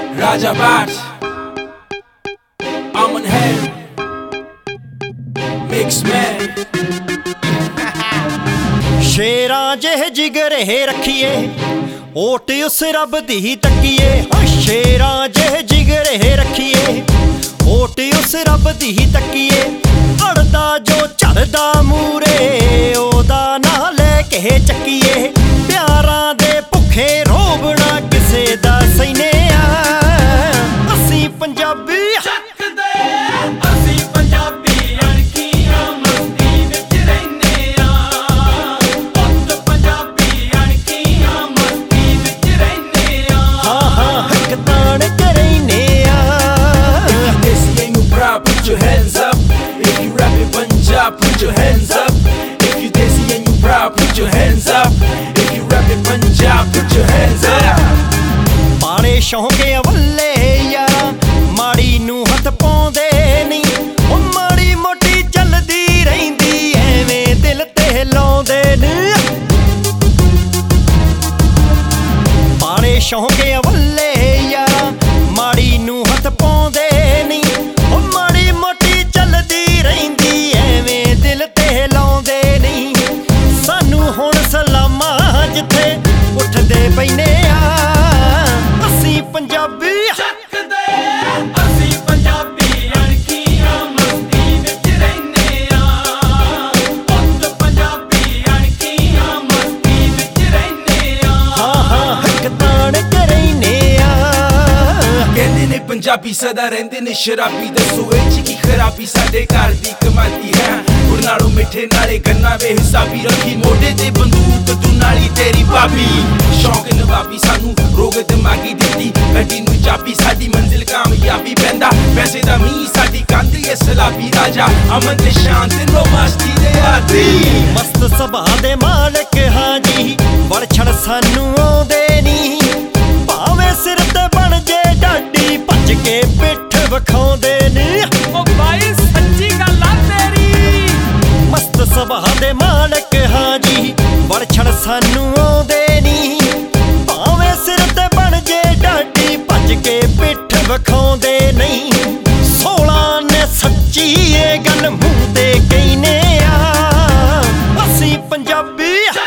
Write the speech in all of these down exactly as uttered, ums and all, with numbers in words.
Raja Bart, Aman Hair, Mix Man। शेरां जेह जिगरे रखिए ओट उस रब दी तकिए। शेरां जेह जिगरे रखिए ओट उस रब दी तकिए। अड़दा जो झड़दा मूरे ओदा ना लेके चक्कीए। प्यारां दे भुखे रोबना किसे दा सैने असीं Punjabi Put your hands up. If you rap in Punjab, put your hands up. If you desi and you proud, put your hands up. If you rap in Punjab, put your hands up. पाले शौके वल्ले यारा माड़ी नू हथ पाउंदे नहीं। ओ माड़ी मोटी चलदी रहिंदी एवें दिल ते लाउंदे नी। पाले शौके वल्ले यारा माड़ी नू हथ पाउंदे नहीं। जिथे उठदे पैने असीं पंजाबी असीं पंजाबी अणखियां मस्ती विच रहिंदे पुत्त पंजाबी अणखियां मस्ती विच रहिंदे हाँ हाँ हक ताण करैने कहंदे ने पंजाबी सदा रहिंदे ने शराबी। दसो इह च की खराबी साडे घर दी कमाई है। गुड़ नालों मिठे नाले गन्ना वे हिसाबी रखी मोढे ते बंदूक तू नाली तेरी भाभी। शौक नवाबी सानू रोग दिमागी दित्ती गड्डी नू चाबी साडी मंजिल कामयाबी पैंदा पैसे दा मींह साडी कंध ए सलाबी। राजा अमन ते शांत नो मस्ती दे आदी मस्त सभा दे मालिक हां जी वड़ छड़ सानू आउंदे नी। भावें सिर ते बन जे डाडी भज के पिठ विखाउंदे नी। ओ भाई सच्ची गल आ तेरी मस्त सभा दे मालिक हां जी वड़ छड़ सानू आउंदे नी। भावें सिर ते बन जे डाडी भज के पिठ विखाउंदे नहीं। सोलह ने सच्ची ए गल मूंह ते कहने असीं पंजाबी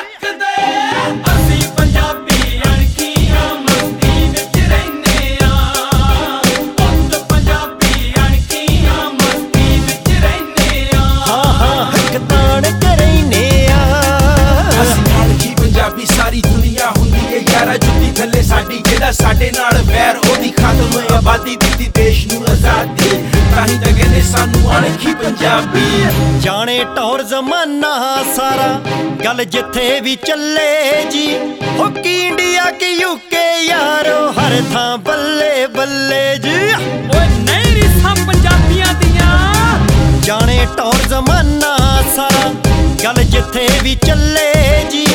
असीं पंजाबी अणखियां मस्ती विच रहिंदे पुत्त पंजाबी अणखियां मस्ती विच रहिंदे हाँ हाँ हक ताण करैने असीं अणखी पंजाबी सारी दुनिया हुंदी है यारा जुत्ती थल्ले साडी। जेड़ा साडे नाल वैर ओदी खातम आबादी दित्ती देश नू आजादी। ताही तां कहंदे सानू अणखी पंजाबी। जाने टौर जमाना सारा गल जिथे भी चले जी। हो की इंडिया की यूके यारो हर थां बल्ले बल्ले जी। ओए नहीं रिसां पंजाबियां दियां जाने टौर जमाना सारा गल जिथे भी चले जी।